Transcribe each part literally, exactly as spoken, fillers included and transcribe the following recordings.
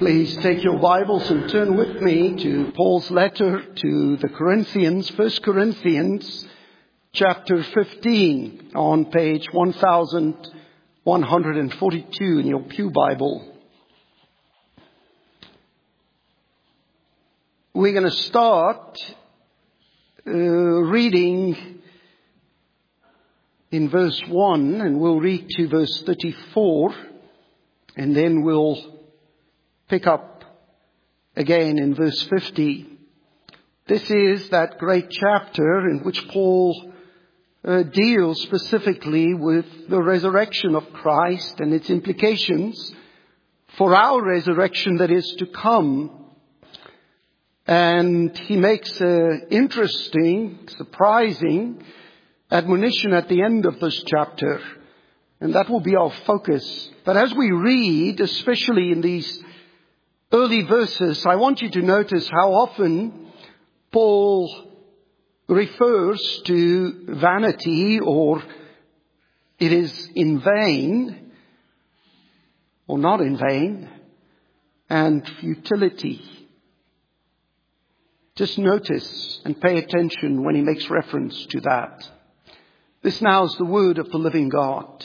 Please take your Bibles and turn with me to Paul's letter to the Corinthians, First Corinthians chapter fifteen on page one thousand one hundred forty-two in your Pew Bible. We're going to start uh, reading in verse one, and we'll read to verse thirty-four, and then we'll pick up again in verse fifty. This is that great chapter in which Paul uh, deals specifically with the resurrection of Christ and its implications for our resurrection that is to come. And he makes an interesting, surprising admonition at the end of this chapter. And that will be our focus. But as we read, especially in these early verses, I want you to notice how often Paul refers to vanity, or it is in vain, or not in vain, and futility. Just notice and pay attention when he makes reference to that. This now is the word of the living God.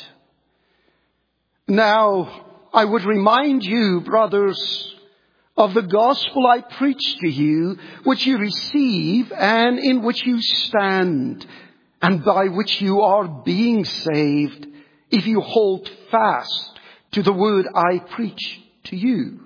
Now, I would remind you, brothers, of the gospel I preached to you, which you receive and in which you stand, and by which you are being saved, if you hold fast to the word I preach to you,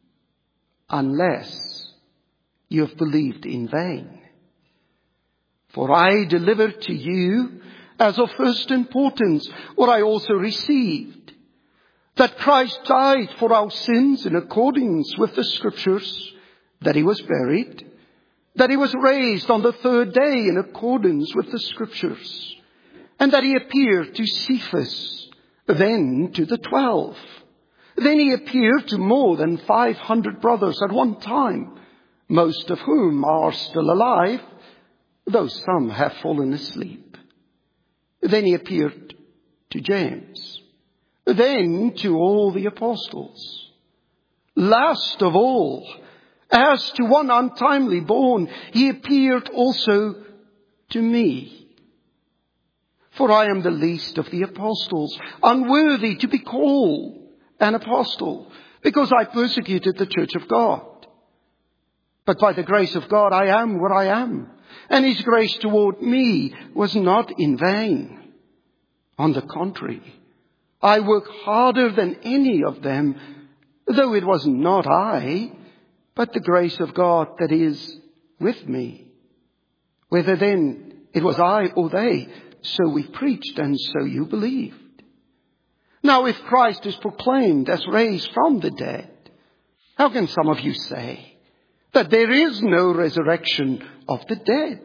unless you have believed in vain. For I delivered to you as of first importance what I also received, that Christ died for our sins in accordance with the Scriptures, that he was buried, that he was raised on the third day in accordance with the Scriptures, and that he appeared to Cephas, then to the twelve. Then he appeared to more than five hundred brothers at one time, most of whom are still alive, though some have fallen asleep. Then he appeared to James. Then to all the apostles. Last of all, as to one untimely born, he appeared also to me. For I am the least of the apostles, unworthy to be called an apostle, because I persecuted the church of God. But by the grace of God I am what I am, and his grace toward me was not in vain. On the contrary, I work harder than any of them, though it was not I, but the grace of God that is with me. Whether then it was I or they, so we preached, and so you believed. Now if Christ is proclaimed as raised from the dead, how can some of you say that there is no resurrection of the dead?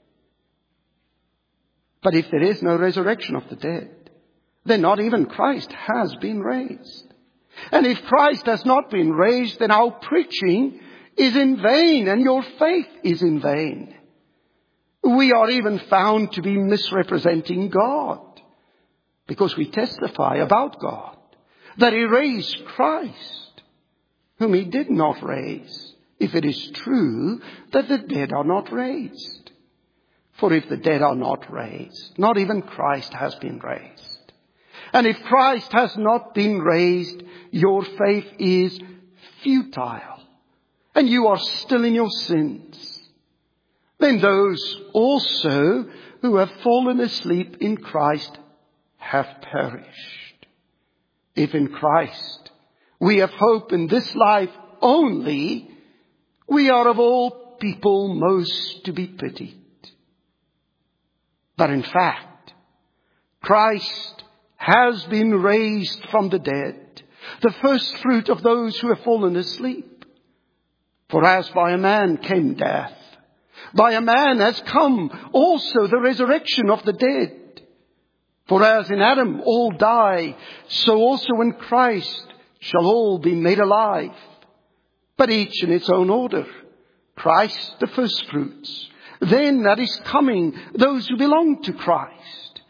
But if there is no resurrection of the dead, then not even Christ has been raised. And if Christ has not been raised, then our preaching is in vain and your faith is in vain. We are even found to be misrepresenting God, because we testify about God that he raised Christ, whom he did not raise, if it is true that the dead are not raised. For if the dead are not raised, not even Christ has been raised. And if Christ has not been raised, your faith is futile, and you are still in your sins. Then those also who have fallen asleep in Christ have perished. If in Christ we have hope in this life only, we are of all people most to be pitied. But in fact, Christ has been raised from the dead, the first fruit of those who have fallen asleep. For as by a man came death, by a man has come also the resurrection of the dead. For as in Adam all die, so also in Christ shall all be made alive, but each in its own order. Christ the first fruits, then at his coming those who belong to Christ.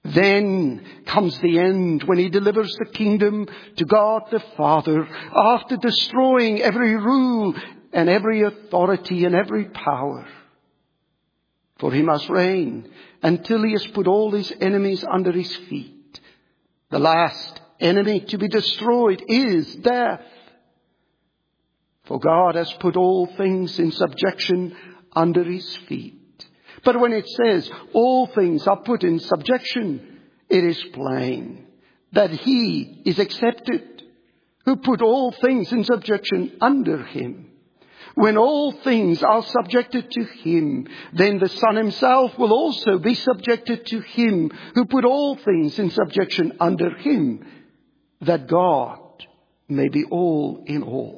Then comes the end when he delivers the kingdom to God the Father after destroying every rule and every authority and every power. For he must reign until he has put all his enemies under his feet. The last enemy to be destroyed is death. For God has put all things in subjection under his feet. But when it says all things are put in subjection, it is plain that he is accepted who put all things in subjection under him. When all things are subjected to him, then the Son himself will also be subjected to him who put all things in subjection under him, that God may be all in all.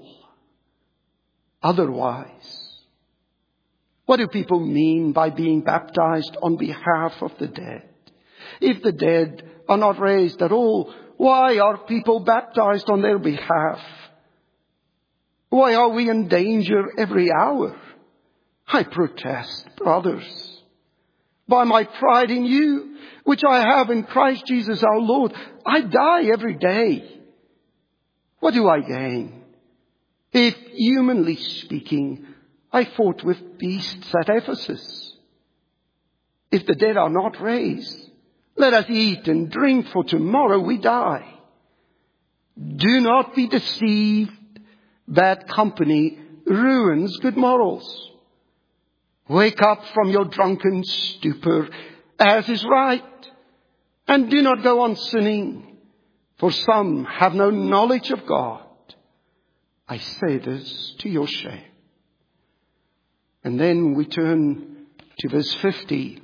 Otherwise, what do people mean by being baptized on behalf of the dead? If the dead are not raised at all, why are people baptized on their behalf? Why are we in danger every hour? I protest, brothers, by my pride in you, which I have in Christ Jesus our Lord, I die every day. What do I gain? If, humanly speaking, I fought with beasts at Ephesus. If the dead are not raised, let us eat and drink, for tomorrow we die. Do not be deceived. Bad company ruins good morals. Wake up from your drunken stupor, as is right, and do not go on sinning, for some have no knowledge of God. I say this to your shame. And then we turn to verse fifty.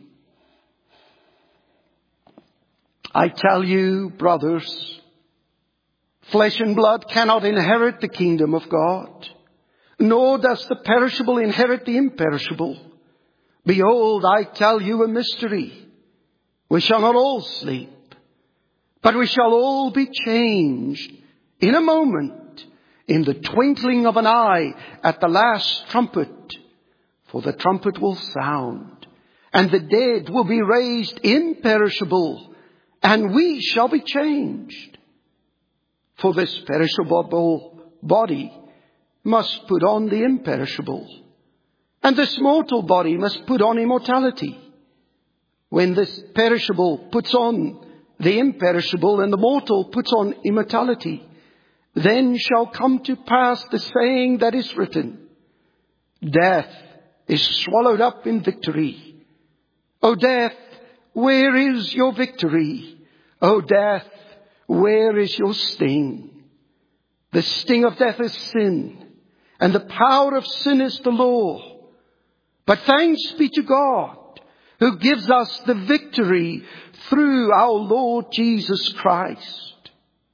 I tell you, brothers, flesh and blood cannot inherit the kingdom of God, nor does the perishable inherit the imperishable. Behold, I tell you a mystery. We shall not all sleep, but we shall all be changed in a moment, in the twinkling of an eye, at the last trumpet. For the trumpet will sound, and the dead will be raised imperishable, and we shall be changed. For this perishable body must put on the imperishable, and this mortal body must put on immortality. When this perishable puts on the imperishable, and the mortal puts on immortality, then shall come to pass the saying that is written, death is swallowed up in victory. O death, where is your victory? O death, where is your sting? The sting of death is sin, and the power of sin is the law. But thanks be to God, who gives us the victory through our Lord Jesus Christ.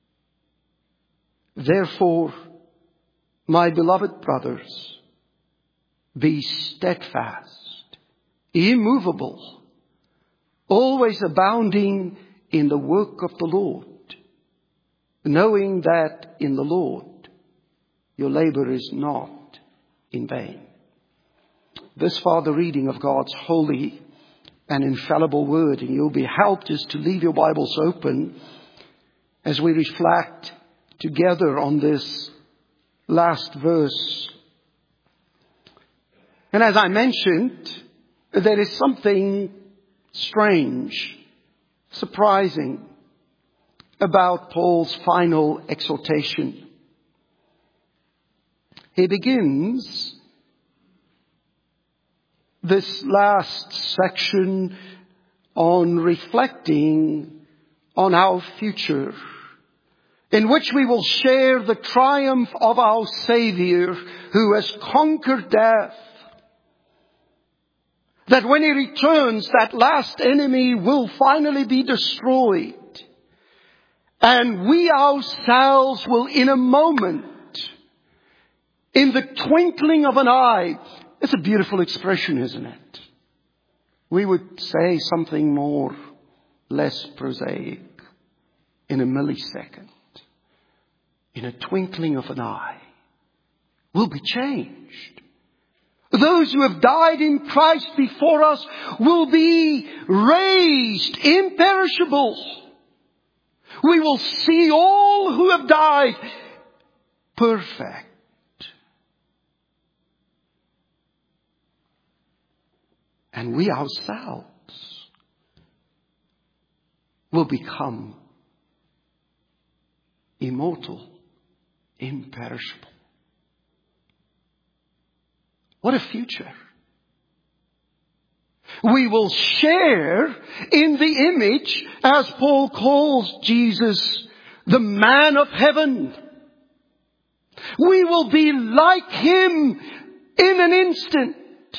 Therefore, my beloved brothers, be steadfast, immovable, always abounding in the work of the Lord, knowing that in the Lord your labor is not in vain. This far the reading of God's holy and infallible word, and you'll be helped just to leave your Bibles open as we reflect together on this last verse. And as I mentioned, there is something strange, surprising about Paul's final exhortation. He begins this last section on reflecting on our future, in which we will share the triumph of our Savior who has conquered death. That when he returns, that last enemy will finally be destroyed. And we ourselves will in a moment, in the twinkling of an eye. It's a beautiful expression, isn't it? We would say something more, less prosaic. In a millisecond, in a twinkling of an eye, we'll be changed. Those who have died in Christ before us will be raised imperishable. We will see all who have died perfect. And we ourselves will become immortal, imperishable. What a future. We will share in the image, as Paul calls Jesus, the man of heaven. We will be like him in an instant.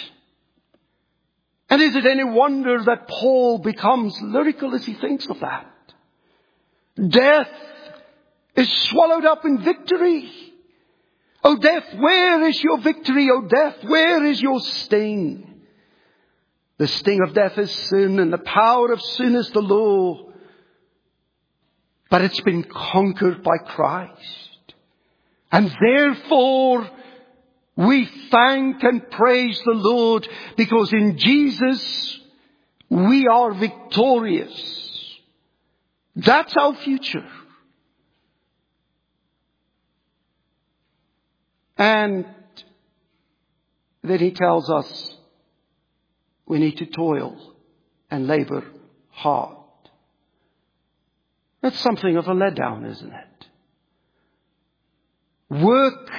And is it any wonder that Paul becomes lyrical as he thinks of that? Death is swallowed up in victory. O death, where is your victory? O death, where is your sting? The sting of death is sin, and the power of sin is the law. But it's been conquered by Christ. And therefore, we thank and praise the Lord, because in Jesus we are victorious. That's our future. And then he tells us we need to toil and labor hard. That's something of a letdown, isn't it? Work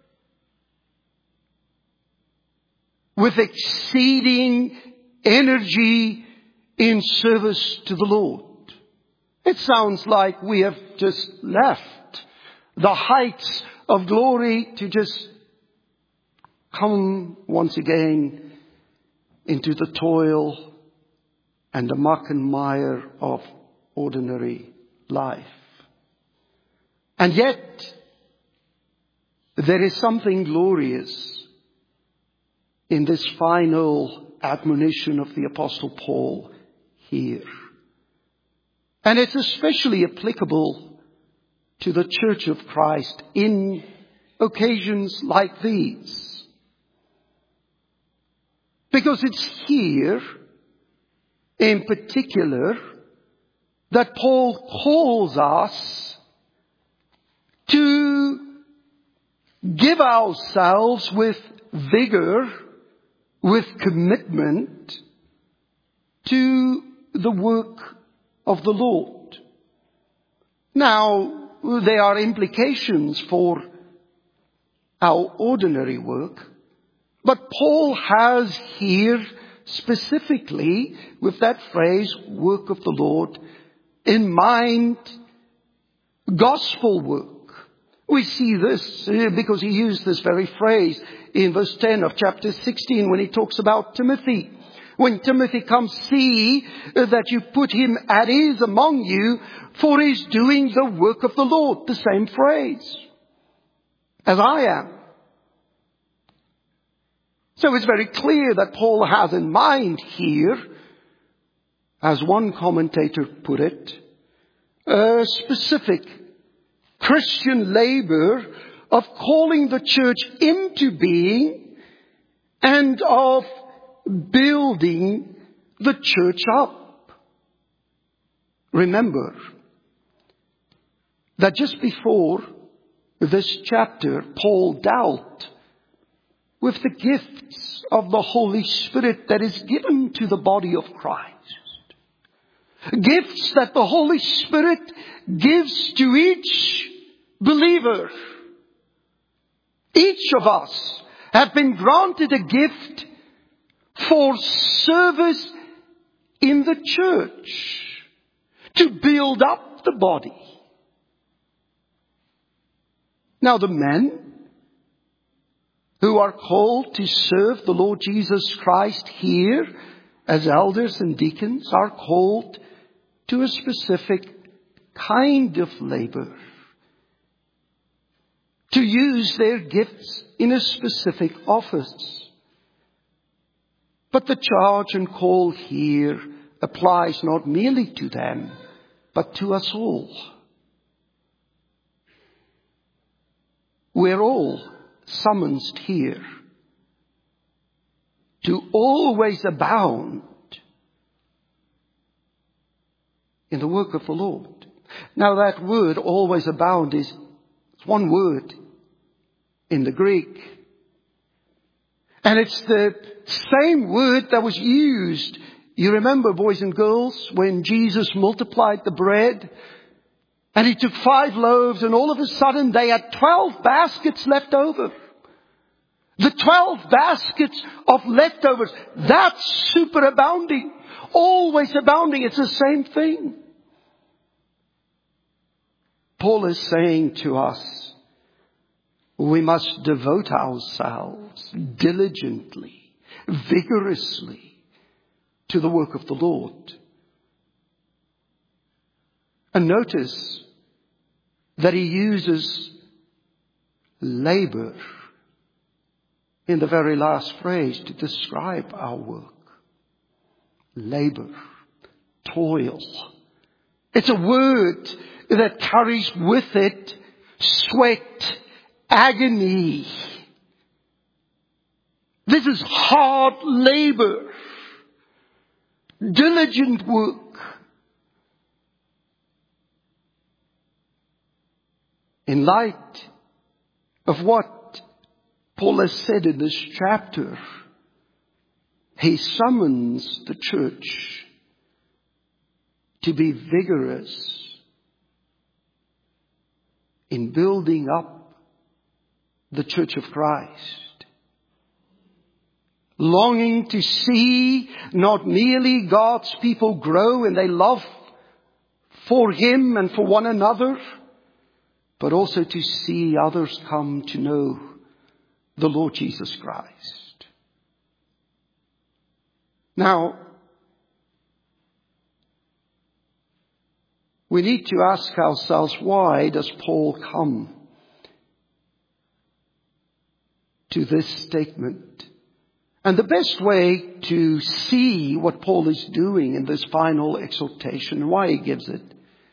with exceeding energy in service to the Lord. It sounds like we have just left the heights of glory to just come once again into the toil and the muck and mire of ordinary life. And yet, there is something glorious in this final admonition of the Apostle Paul here. And it's especially applicable to the Church of Christ in occasions like these. Because it's here, in particular, that Paul calls us to give ourselves with vigor, with commitment to the work of the Lord. Now, there are implications for our ordinary work, but Paul has here specifically, with that phrase, work of the Lord, in mind gospel work. We see this because he used this very phrase in verse ten of chapter sixteen when he talks about Timothy. When Timothy comes, see that you put him at ease among you, for he's doing the work of the Lord. The same phrase as I am. So it's very clear that Paul has in mind here, as one commentator put it, a specific Christian labor of calling the church into being and of building the church up. Remember that just before this chapter, Paul dealt with the gifts of the Holy Spirit that is given to the body of Christ. Gifts that the Holy Spirit gives to each believer. Each of us have been granted a gift for service in the church, to build up the body. Now the men who are called to serve the Lord Jesus Christ here as elders and deacons are called to a specific kind of labor, to use their gifts in a specific office. But the charge and call here applies not merely to them, but to us all. We're all summoned here to always abound in the work of the Lord. Now that word, always abound, is one word in the Greek. And it's the same word that was used, you remember, boys and girls, when Jesus multiplied the bread and he took five loaves and all of a sudden they had twelve baskets left over. The twelve baskets of leftovers, that's superabounding. Always abounding. It's the same thing. Paul is saying to us, we must devote ourselves diligently, vigorously to the work of the Lord. And notice that he uses labor in the very last phrase to describe our work. Labor, toil. It's a word that carries with it sweat, agony. This is hard labor, diligent work. In light of what Paul has said in this chapter, he summons the church to be vigorous in building up the church of Christ. Longing to see not merely God's people grow in their love for Him and for one another, but also to see others come to know the Lord Jesus Christ. Now, we need to ask ourselves, why does Paul come to this statement? And the best way to see what Paul is doing in this final exhortation, why he gives it,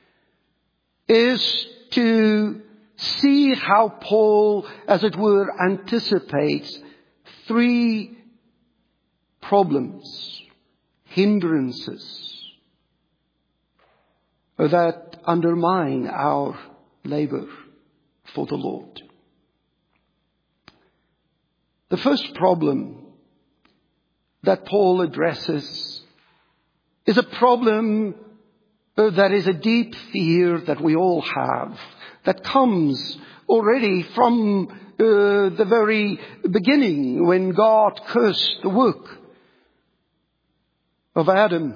is to see how Paul, as it were, anticipates three problems, hindrances, that undermine our labor for the Lord. The first problem that Paul addresses is a problem that is a deep fear that we all have, that comes already from uh, the very beginning when God cursed the work of Adam.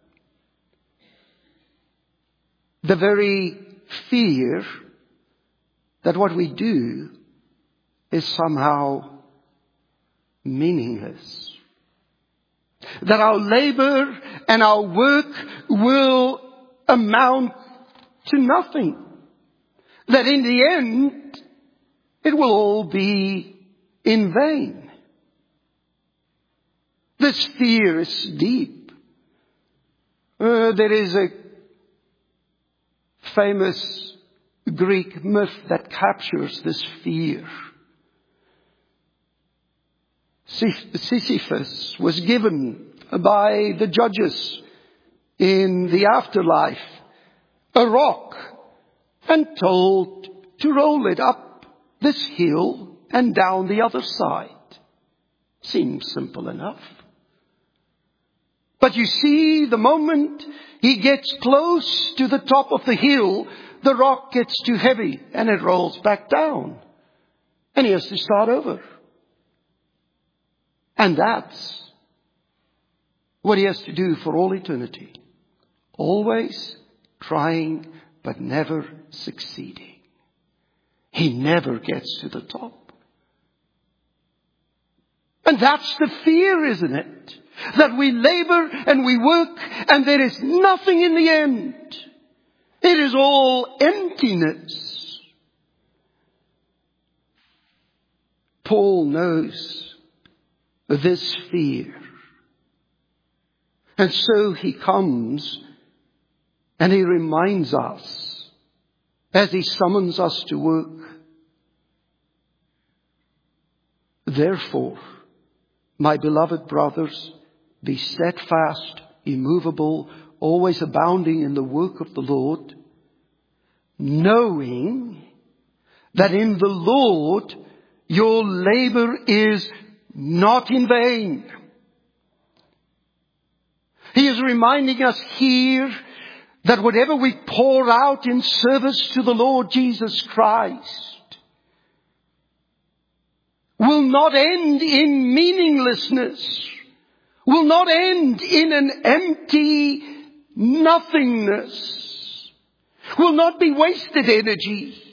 The very fear that what we do is somehow meaningless. That our labor and our work will amount to nothing. That in the end, it will all be in vain. This fear is deep. Uh, there is a famous Greek myth that captures this fear. Sisyphus was given by the judges in the afterlife a rock and told to roll it up this hill and down the other side. Seems simple enough. But you see, the moment he gets close to the top of the hill, the rock gets too heavy and it rolls back down. And he has to start over. And that's what he has to do for all eternity. Always trying, but never succeeding. He never gets to the top. And that's the fear, isn't it? That we labor and we work and there is nothing in the end. It is all emptiness. Paul knows this fear. And so he comes and he reminds us as he summons us to work. Therefore, My beloved brothers, be steadfast, immovable, always abounding in the work of the Lord, knowing that in the Lord your labor is not in vain. He is reminding us here that whatever we pour out in service to the Lord Jesus Christ will not end in meaninglessness, will not end in an empty nothingness, will not be wasted energy.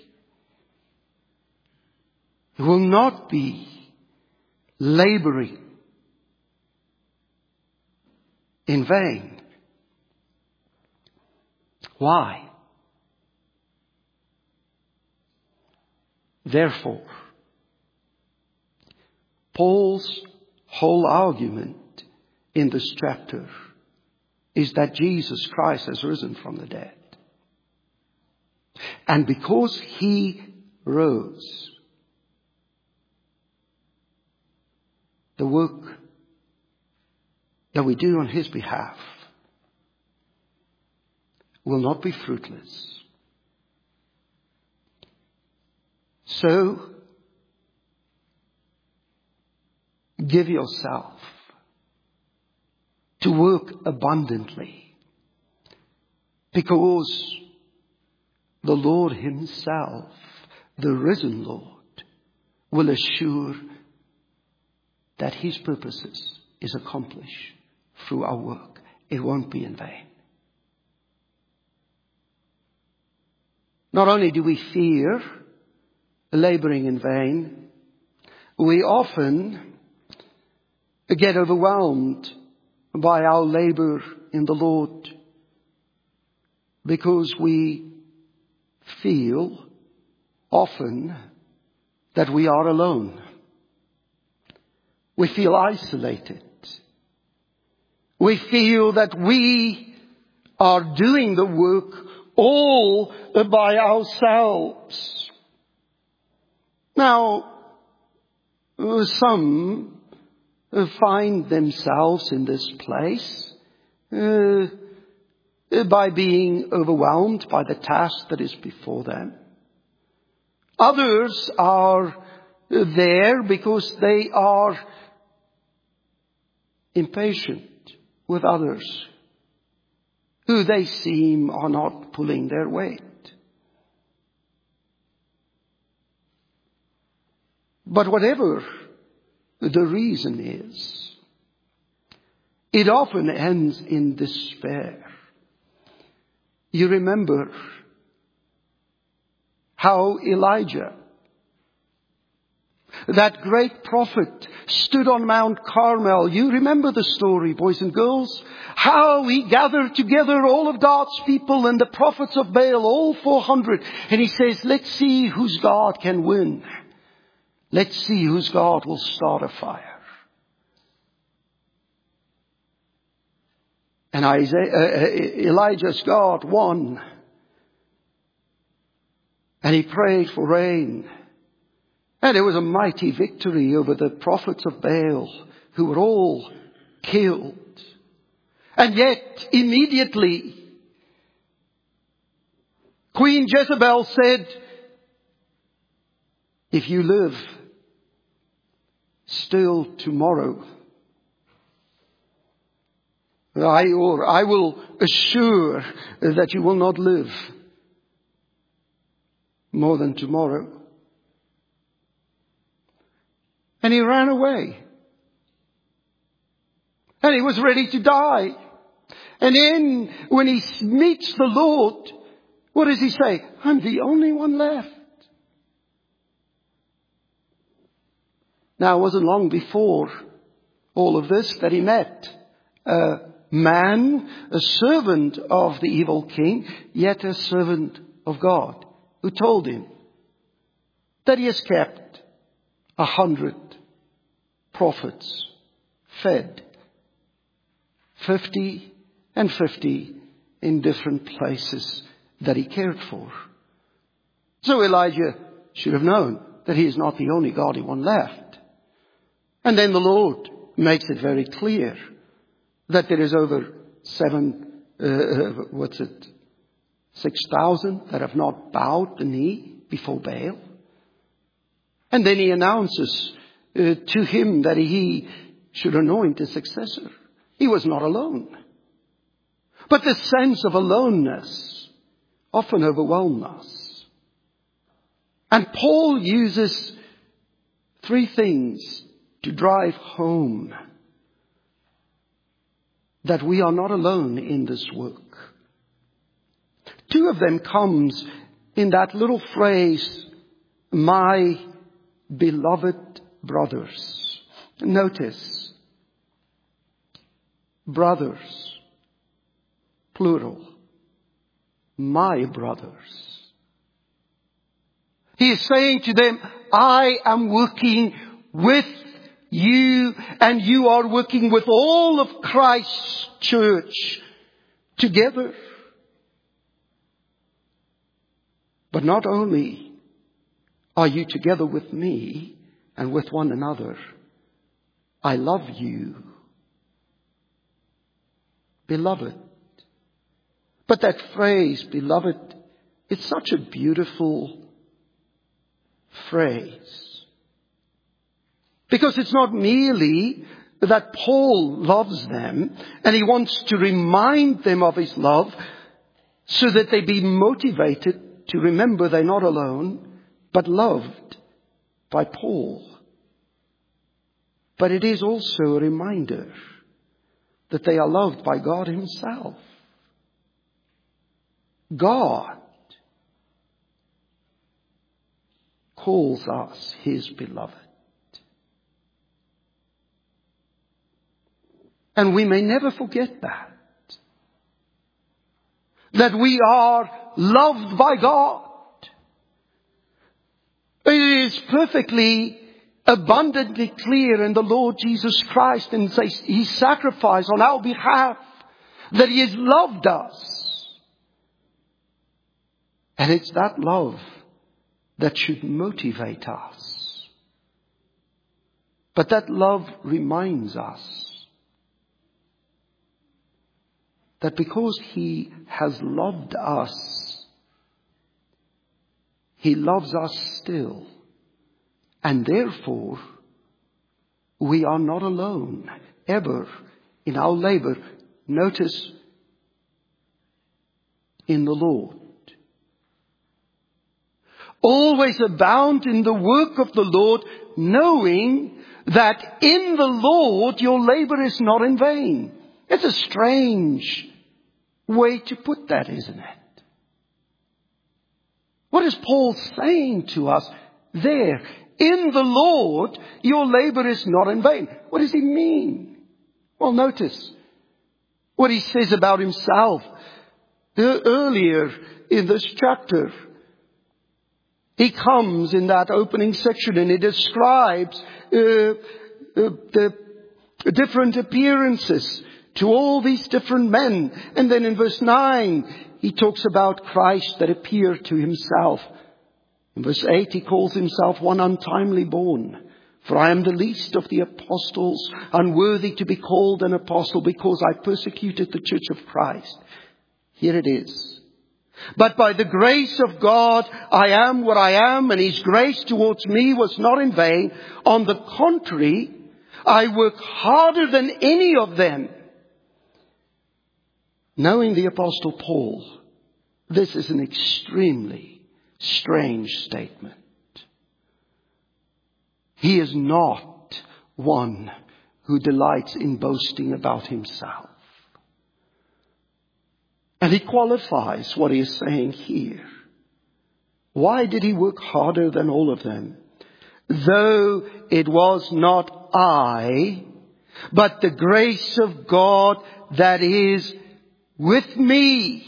It will not be laboring in vain. Why? Therefore, Paul's whole argument in this chapter is that Jesus Christ has risen from the dead. And because He rose, the work that we do on His behalf will not be fruitless. So, give yourself to work abundantly, because the Lord Himself, the risen Lord, will assure that His purposes is accomplished through our work. It won't be in vain. Not only do we fear laboring in vain, we often get overwhelmed by our labor in the Lord because we feel often that we are alone. We feel isolated. We feel that we are doing the work all by ourselves. Now, some find themselves in this place uh, by being overwhelmed by the task that is before them. Others are there because they are impatient with others who they seem are not pulling their weight. But whatever the reason is, it often ends in despair. You remember how Elijah, that great prophet, stood on Mount Carmel. You remember the story, boys and girls? How he gathered together all of God's people and the prophets of Baal, all four hundred. And he says, let's see whose God can win. Let's see whose God will start a fire. And Isaiah, uh, Elijah's God won. And he prayed for rain. And it was a mighty victory over the prophets of Baal, who were all killed. And yet, immediately, Queen Jezebel said, if you live still tomorrow, I, or I will assure that you will not live more than tomorrow. And he ran away. And he was ready to die. And then when he meets the Lord, what does he say? I'm the only one left. Now, it wasn't long before all of this that he met a man, a servant of the evil king, yet a servant of God, who told him that he has kept a hundred prophets fed, fifty and fifty in different places that he cared for. So Elijah should have known that he is not the only godly one left. And then the Lord makes it very clear that there is over seven, uh, what's it, six thousand that have not bowed the knee before Baal. And then he announces uh, to him that he should anoint his successor. He was not alone. But the sense of aloneness often overwhelms us. And Paul uses three things to drive home that we are not alone in this work. Two of them comes in that little phrase, my beloved brothers. Notice, brothers, plural, my brothers. He is saying to them, I am working with you, and you are working with all of Christ's church together. But not only are you together with me and with one another, I love you, beloved. But that phrase, beloved, it's such a beautiful phrase. Because it's not merely that Paul loves them and he wants to remind them of his love so that they be motivated to remember they're not alone, but loved by Paul. But it is also a reminder that they are loved by God himself. God calls us his beloved. And we may never forget that. That we are loved by God. It is perfectly, abundantly clear in the Lord Jesus Christ and his sacrifice on our behalf that he has loved us. And it's that love that should motivate us. But that love reminds us that because he has loved us, he loves us still. And therefore, we are not alone ever in our labor. Notice, in the Lord. Always abound in the work of the Lord, knowing that in the Lord your labor is not in vain. It's a strange way to put that, isn't it? What is Paul saying to us there? In the Lord, your labor is not in vain. What does he mean? Well, notice what he says about himself earlier in this chapter. He comes in that opening section and he describes uh, uh, the different appearances to all these different men. And then in verse nine, he talks about Christ that appeared to himself. In verse eight, he calls himself one untimely born. For I am the least of the apostles, unworthy to be called an apostle because I persecuted the church of Christ. Here it is. But by the grace of God, I am what I am, and his grace towards me was not in vain. On the contrary, I work harder than any of them. Knowing the Apostle Paul, this is an extremely strange statement. He is not one who delights in boasting about himself. And he qualifies what he is saying here. Why did he work harder than all of them? Though it was not I, but the grace of God that is with me.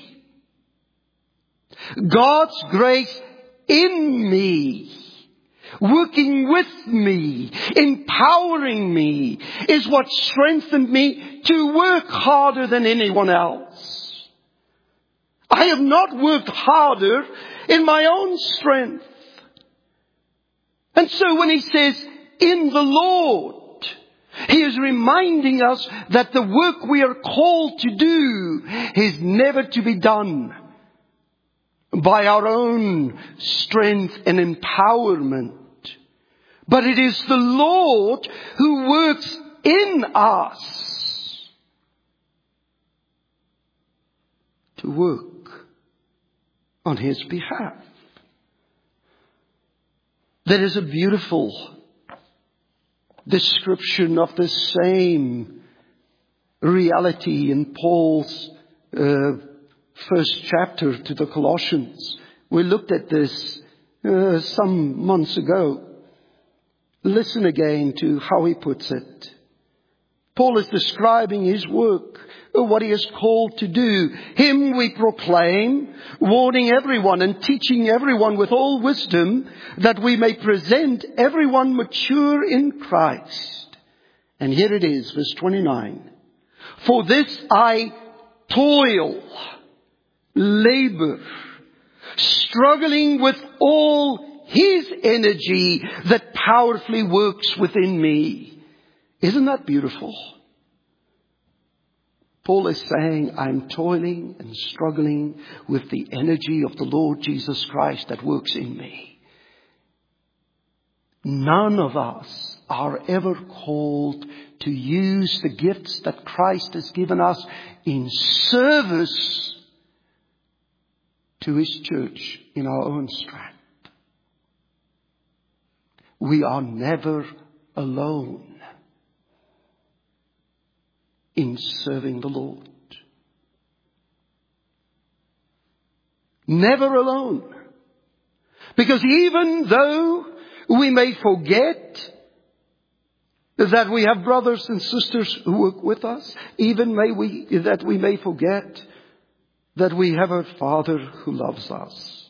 God's grace in me, working with me, empowering me, is what strengthened me to work harder than anyone else. I have not worked harder in my own strength. And so when he says, in the Lord, He is reminding us that the work we are called to do is never to be done by our own strength and empowerment. But it is the Lord who works in us to work on His behalf. There is a beautiful description of the same reality in Paul's uh, first chapter to the Colossians. We looked at this uh, some months ago. Listen again to how he puts it. Paul is describing his work, what he is called to do. Him we proclaim, warning everyone and teaching everyone with all wisdom, that we may present everyone mature in Christ. And here it is, verse twenty-nine. For this I toil, labor, struggling with all His energy that powerfully works within me. Isn't that beautiful? Paul is saying, I'm toiling and struggling with the energy of the Lord Jesus Christ that works in me. None of us are ever called to use the gifts that Christ has given us in service to His church in our own strength. We are never alone in serving the Lord. Never alone. Because even though we may forget that we have brothers and sisters who work with us, even may we, that we may forget that we have a Father who loves us.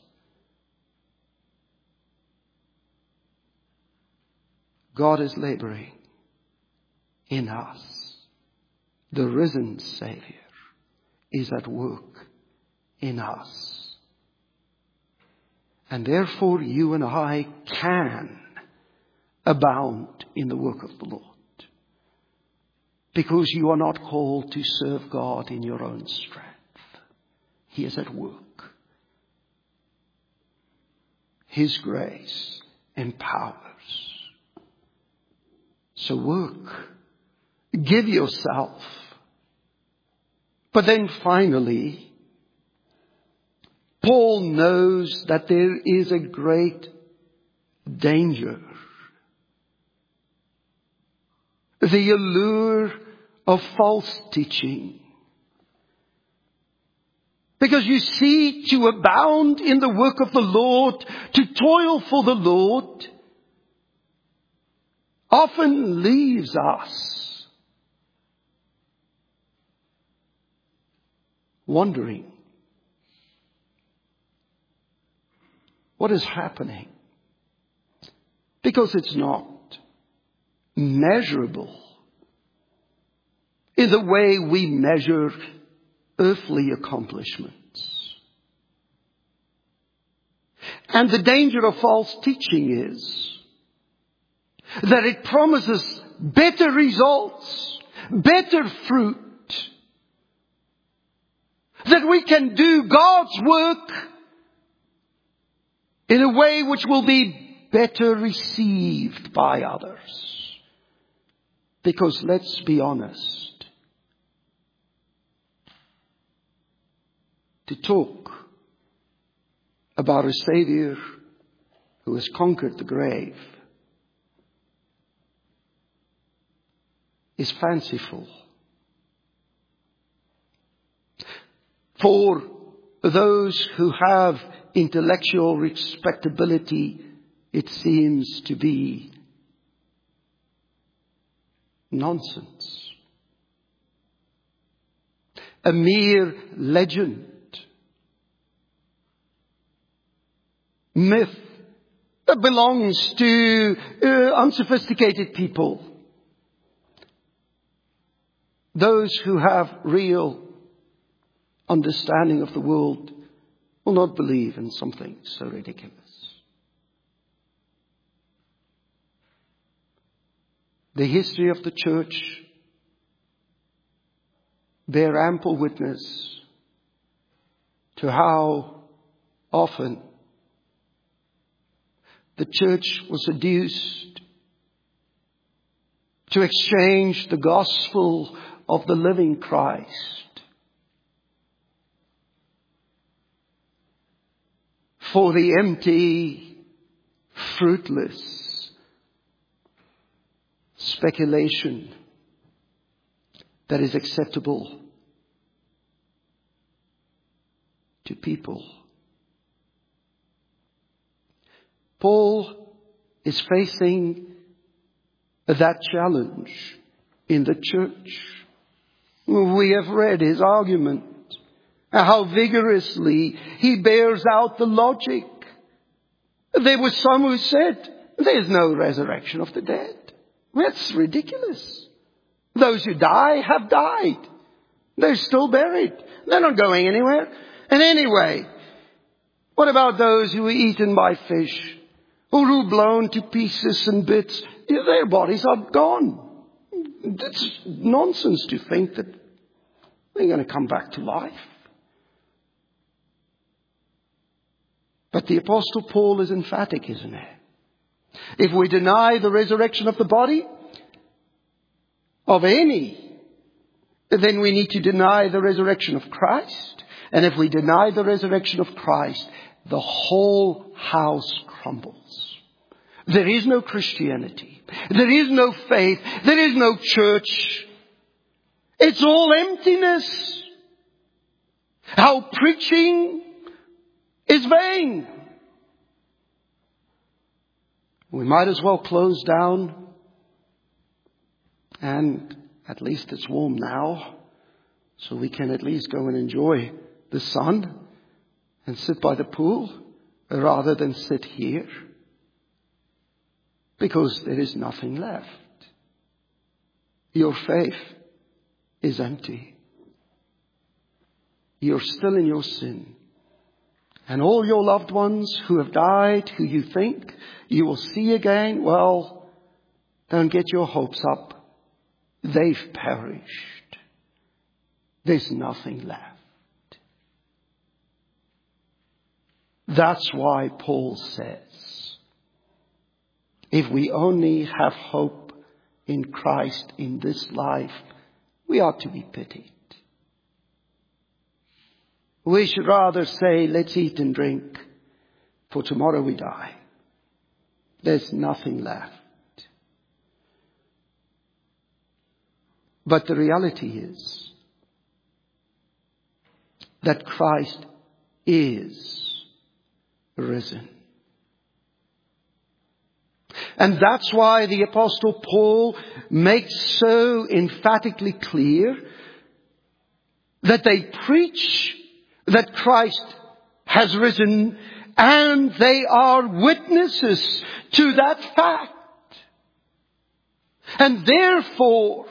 God is laboring in us. The risen Savior is at work in us. And therefore you and I can abound in the work of the Lord. Because you are not called to serve God in your own strength. He is at work. His grace empowers. So work. Give yourself. But then finally, Paul knows that there is a great danger. The allure of false teaching. Because you see, to abound in the work of the Lord, to toil for the Lord, often leaves us wondering what is happening. Because it's not measurable in the way we measure earthly accomplishments. And the danger of false teaching is that it promises better results, better fruit, that we can do God's work in a way which will be better received by others. Because let's be honest, to talk about a Savior who has conquered the grave is fanciful. For those who have intellectual respectability, it seems to be nonsense. A mere legend. Myth that belongs to uh, unsophisticated people. Those who have real understanding of the world will not believe in something so ridiculous. The history of the church bear ample witness to how often the church was seduced to exchange the gospel of the living Christ for the empty, fruitless speculation that is acceptable to people. Paul is facing that challenge in the church. We have read his argument, how vigorously he bears out the logic. There were some who said, there's no resurrection of the dead. That's ridiculous. Those who die have died. They're still buried. They're not going anywhere. And anyway, what about those who were eaten by fish, or who were blown to pieces and bits? Their bodies are gone. It's nonsense to think that they're going to come back to life. But the Apostle Paul is emphatic, isn't he? If we deny the resurrection of the body, of any, then we need to deny the resurrection of Christ. And if we deny the resurrection of Christ, the whole house crumbles. There is no Christianity. There is no faith. There is no church. It's all emptiness. Our preaching is vain. We might as well close down, and at least it's warm now, so we can at least go and enjoy the sun and sit by the pool rather than sit here, because there is nothing left. Your faith is empty. You're still in your sin. And all your loved ones who have died, who you think you will see again, well, don't get your hopes up. They've perished. There's nothing left. That's why Paul says, if we only have hope in Christ in this life, we ought to be pitied. We should rather say, let's eat and drink, for tomorrow we die. There's nothing left. But the reality is that Christ is risen. And that's why the Apostle Paul makes so emphatically clear that they preach that Christ has risen, and they are witnesses to that fact. And therefore,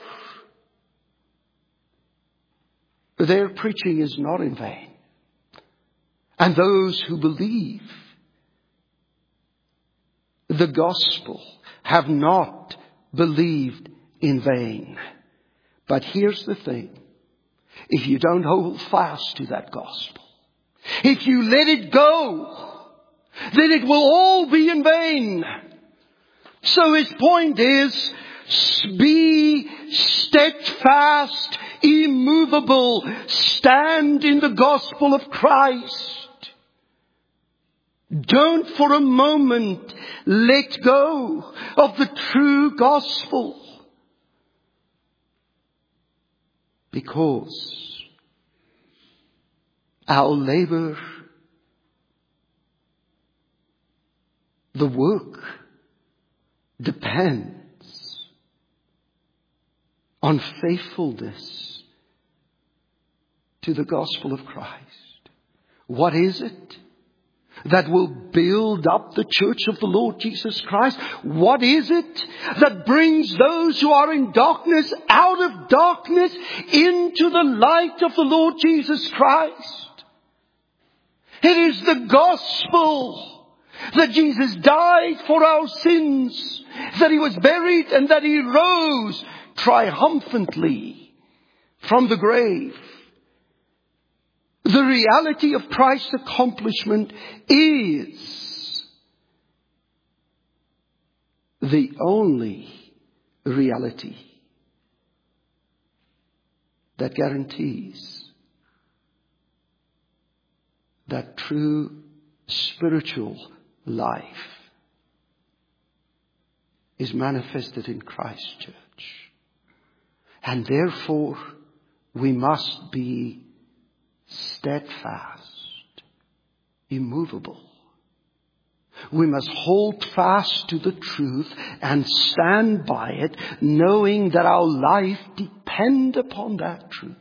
their preaching is not in vain. And those who believe the gospel have not believed in vain. But here's the thing. If you don't hold fast to that gospel, if you let it go, then it will all be in vain. So his point is, be steadfast, immovable, stand in the gospel of Christ. Don't for a moment let go of the true gospel. Because our labor, the work, depends on faithfulness to the gospel of Christ. What is it that will build up the church of the Lord Jesus Christ? What is it that brings those who are in darkness out of darkness into the light of the Lord Jesus Christ? It is the gospel. that Jesus died for our sins, that He was buried and that He rose triumphantly from the grave. The reality of Christ's accomplishment is the only reality that guarantees that true spiritual life is manifested in Christ's church. And therefore, we must be steadfast, immovable. We must hold fast to the truth and stand by it, knowing that our life depends upon that truth.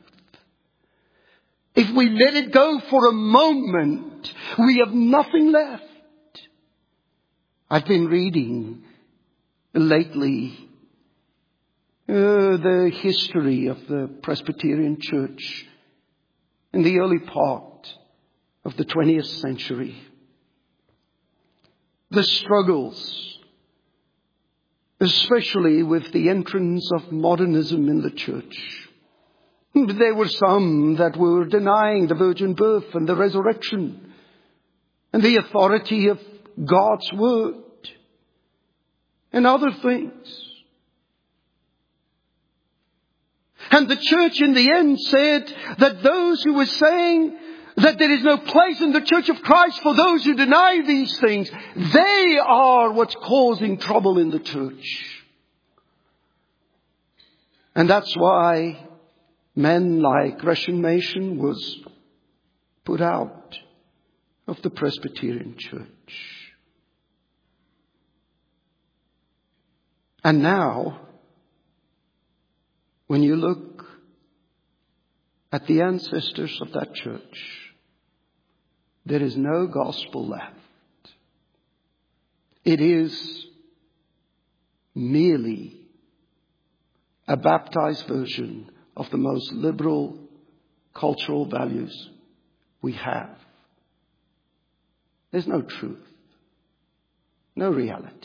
If we let it go for a moment, we have nothing left. I've been reading lately uh, the history of the Presbyterian Church in the early part of the twentieth century. The struggles, especially with the entrance of modernism in the church. There were some that were denying the virgin birth and the resurrection and the authority of God's word and other things. And the church in the end said that those who were saying that there is no place in the church of Christ for those who deny these things, they are what's causing trouble in the church. And that's why men like Gresham Machen was put out of the Presbyterian Church. And now, when you look at the ancestors of that church, there is no gospel left. It is merely a baptized version of the most liberal cultural values we have. There's no truth, no reality.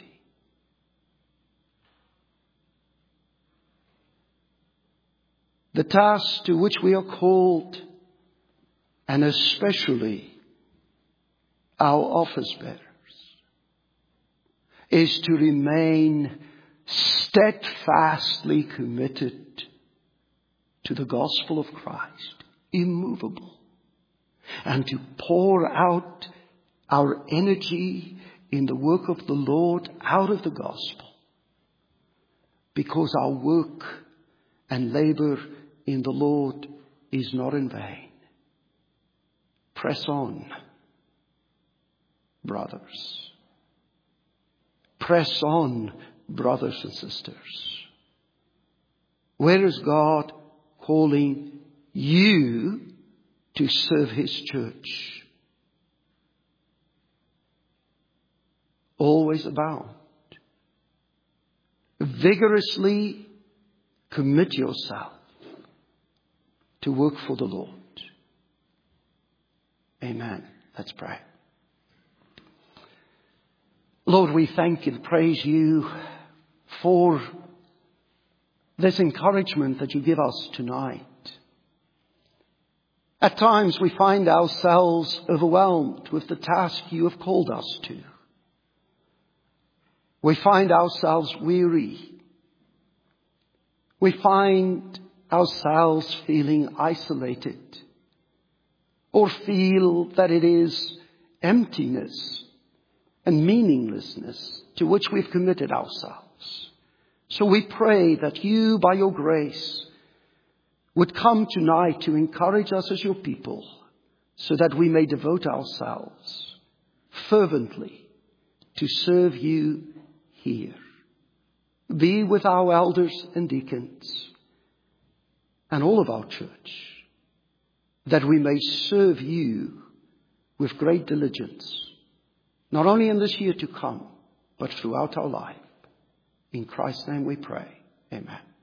The task to which we are called, and especially our office bearers, is to remain steadfastly committed to the gospel of Christ, immovable, and to pour out our energy in the work of the Lord out of the gospel, because our work and labor in the Lord is not in vain. Press on, brothers. Press on, brothers and sisters. Where is God calling you to serve His church? Always abound. Vigorously commit yourself to work for the Lord. Amen. Let's pray. Lord, we thank and praise You for this encouragement that You give us tonight. At times we find ourselves overwhelmed with the task You have called us to. We find ourselves weary. We find ourselves feeling isolated, or feel that it is emptiness and meaninglessness to which we've committed ourselves. So we pray that You, by Your grace, would come tonight to encourage us as Your people, so that we may devote ourselves fervently to serve You here. Be with our elders and deacons and all of our church, that we may serve You with great diligence, not only in this year to come, but throughout our life. In Christ's name we pray. Amen.